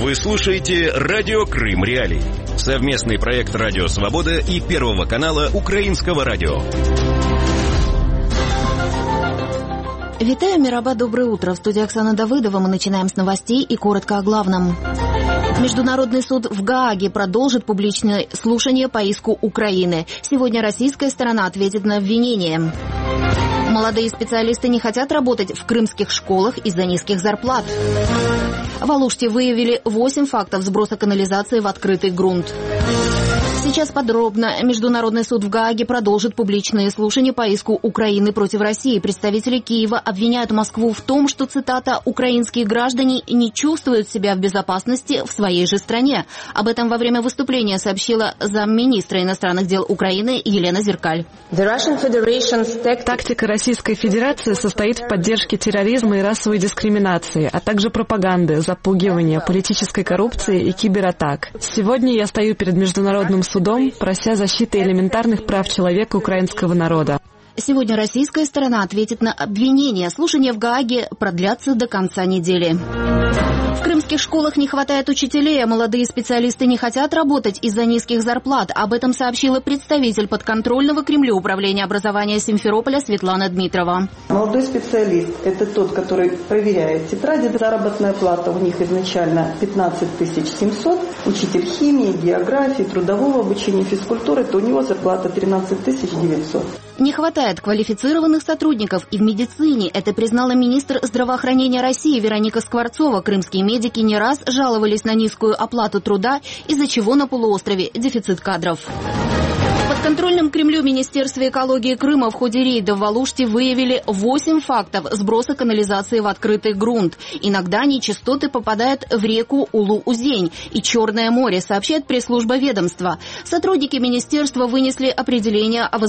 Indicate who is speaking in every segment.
Speaker 1: Вы слушаете «Радио Крым Реалии». Совместный проект «Радио Свобода» и Первого канала Украинского радио.
Speaker 2: Витаю, Мираба, доброе утро. В студии Оксана Давыдова. Мы начинаем с новостей и коротко о главном. Международный суд в Гааге продолжит публичное слушание по иску Украины. Сегодня российская сторона ответит на обвинение. Молодые специалисты не хотят работать в крымских школах из-за низких зарплат. В Алуште выявили 8 фактов сброса канализации в открытый грунт. Сейчас подробно. Международный суд в Гааге продолжит публичные слушания по иску Украины против России. Представители Киева обвиняют Москву в том, что, цитата, «украинские граждане не чувствуют себя в безопасности в своей же стране». Об этом во время выступления сообщила замминистра иностранных дел Украины Елена Зеркаль.
Speaker 3: Тактика Российской Федерации состоит в поддержке терроризма и расовой дискриминации, а также пропаганды, запугивания, политической коррупции и кибератак. Сегодня я стою перед Международным судом, прося защиты элементарных прав человека украинского народа.
Speaker 2: Сегодня российская сторона ответит на обвинения. Слушания в Гааге продлятся до конца недели. В крымских школах не хватает учителей, а молодые специалисты не хотят работать из-за низких зарплат. Об этом сообщила представитель подконтрольного Кремлю управления образования Симферополя Светлана Дмитрова.
Speaker 4: Молодой специалист – это тот, который проверяет тетради. Заработная плата у них изначально 15 700. Учитель химии, географии, трудового обучения, физкультуры, то у него зарплата 13 900.
Speaker 2: Не хватает квалифицированных сотрудников и в медицине. Это признала министр здравоохранения России Вероника Скворцова. Крымские медики не раз жаловались на низкую оплату труда, из-за чего на полуострове дефицит кадров. В подконтрольном Кремлю Министерстве экологии Крыма в ходе рейда в Алуште выявили 8 фактов сброса канализации в открытый грунт. Иногда нечистоты попадают в реку Улу-Узень и Черное море, сообщает пресс-служба ведомства. Сотрудники министерства вынесли определение о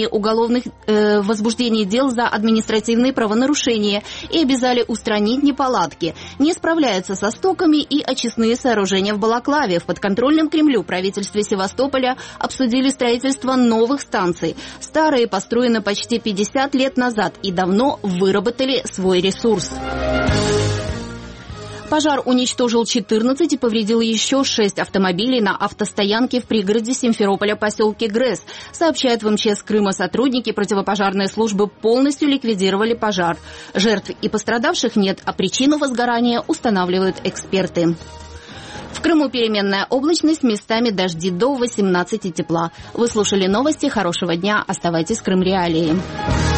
Speaker 2: возбуждении дел за административные правонарушения и обязали устранить неполадки. Не справляются со стоками и очистные сооружения в Балаклаве. В подконтрольном Кремлю правительстве Севастополя обсудили строительство новых станций. Старые построены почти 50 лет назад и давно выработали свой ресурс. Пожар уничтожил 14 и повредил еще 6 автомобилей на автостоянке в пригороде Симферополя, поселке Грэс. Сообщают в МЧС Крыма сотрудники противопожарной службы полностью ликвидировали пожар. Жертв и пострадавших нет, а причину возгорания устанавливают эксперты. В Крыму переменная облачность, местами дожди, до 18 тепла. Вы слушали новости. Хорошего дня. Оставайтесь в Крым Реалии.